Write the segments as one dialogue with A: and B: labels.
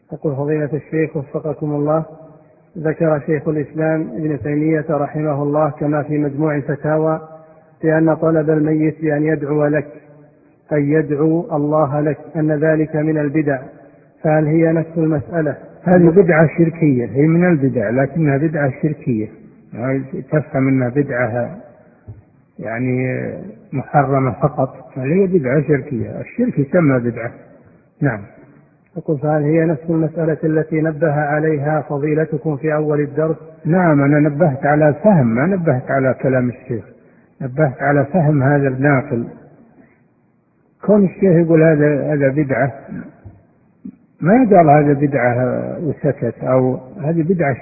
A: يقول فضيلة الشيخ وفقكم الله، ذكر شيخ الإسلام ابن تيمية رحمه الله كما في مجموع الفتاوى بأن طلب الميت بأن يدعو لك أي يدعو الله لك أن ذلك من البدع، فهل هي نفس المسألة؟
B: هذه بدعة شركية، هي من البدع لكنها بدعة شركية، تفهم أنها بدعة يعني محرمة فقط، هي بدعة شركية، الشرك يسمى بدعة. نعم.
A: يقول فهل هي نفس المسألة التي نبه عليها فضيلتكم في أول الدرس؟
B: نعم، أنا نبهت على فهم، ما نبهت على كلام الشيخ، نبهت على فهم هذا الناقل. كون الشيخ يقول هذا بدعة، ما قال هذا بدعة وسكت، أو هذه بدعة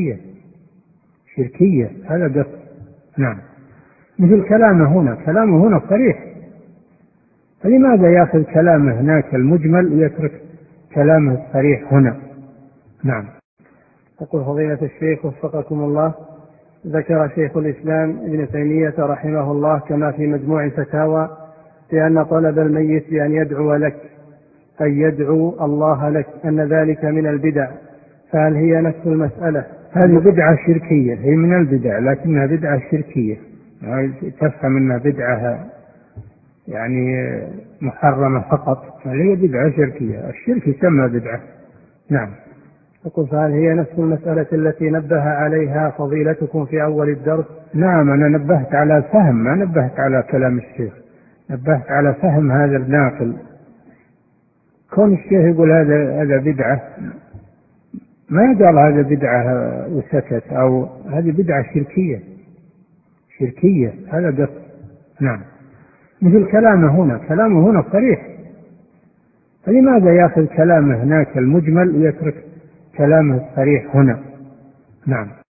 B: شركية هذا قصد. نعم. مثل كلامه هنا صريح، فلماذا يأخذ كلامه هناك المجمل ويترك كلامه الصريح هنا؟ نعم.
A: يقول فضيلة الشيخ وفقكم الله، ذكر شيخ الإسلام ابن تيمية رحمه الله كما في مجموع الفتاوى بأن طلب الميت بأن يدعو لك أي يدعو الله لك أن ذلك من البدع، فهل هي نفس المسألة؟
B: هذه بدعة شركية، هي من البدع لكنها بدعة شركية، تفهم أنها بدعة يعني محرمة فقط، هي بدعة شركية، الشرك يسمى بدعة. نعم.
A: يقول فهل هي نفس المسألة التي نبه عليها فضيلتكم في أول الدرس؟
B: نعم، أنا نبهت على فهم، ما نبهت على كلام الشيخ، نبهت على فهم هذا الناقل. كون الشيخ يقول هذا بدعة، ما قال هذا بدعة وسكت، أو هذه بدعة شركية هذا قصد. نعم. مثل كلامه هنا صريح، فلماذا يأخذ كلامه هناك المجمل ويترك كلامه الصريح هنا؟ نعم.